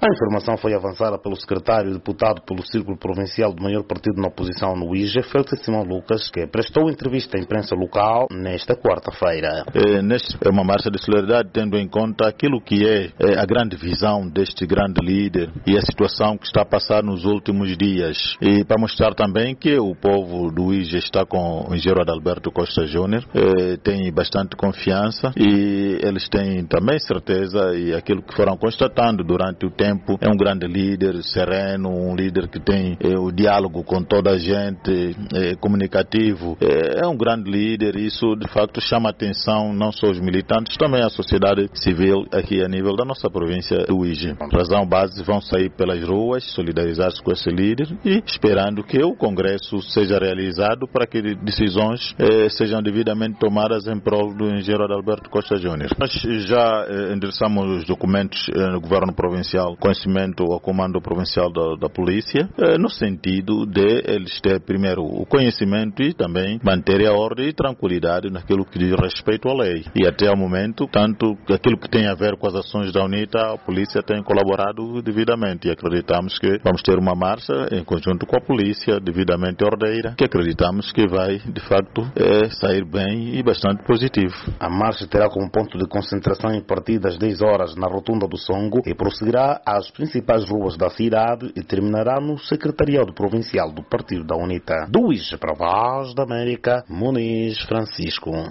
A informação foi avançada pelo secretário e deputado pelo Círculo Provincial do maior partido na oposição no IJE, Félix Simão Lucas, que prestou entrevista à imprensa local nesta quarta-feira. Nesta é uma marcha de solidariedade, tendo em conta aquilo que é a grande visão deste grande líder e a situação que está a passar nos últimos dias. E para mostrar também que o povo do IJE está com o engenheiro Adalberto Costa Júnior, tem bastante confiança e eles têm também certeza, e aquilo que foram constatando durante o tempo, é um grande líder, sereno, um líder que tem o diálogo com toda a gente, comunicativo, é um grande líder. Isso de facto chama a atenção não só os militantes, também a sociedade civil aqui a nível da nossa província do IJE. Razão base, vão sair pelas ruas, solidarizar-se com esse líder e esperando que o Congresso seja realizado para que decisões sejam devidamente tomadas em prol do engenheiro Adalberto Costa Júnior. Nós já endereçamos os documentos no Governo Provincial, conhecimento ao Comando Provincial da Polícia, no sentido de eles ter primeiro o conhecimento e também manter a ordem e tranquilidade naquilo que diz respeito à lei. E até ao momento, tanto aquilo que tem a ver com as ações da UNITA, a polícia tem colaborado devidamente e acreditamos que vamos ter uma marcha em conjunto com a polícia devidamente ordeira, que acreditamos que vai de facto sair bem e bastante positivo. A marcha terá como ponto de concentração em partir das 10 horas na Rotunda do Songo e prosseguirá às principais ruas da cidade e terminará no Secretariado Provincial do Partido da UNITA. Do IJE para a Voz da América, Muniz Francisco.